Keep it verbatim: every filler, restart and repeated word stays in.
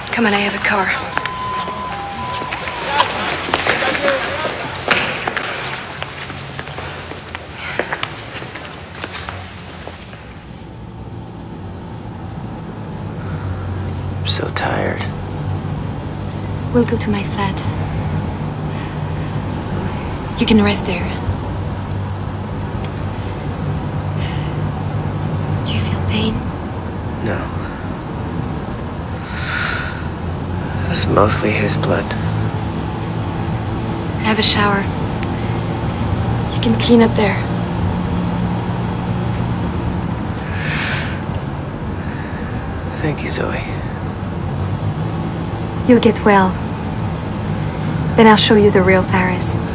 Come on, I have a car. I'm so tired. We'll go to my flat. You can rest there. Do you feel pain? No. It's mostly his blood. I have a shower. You can clean up there. Thank you, Zoe. You'll get well. Then I'll show you the real Paris.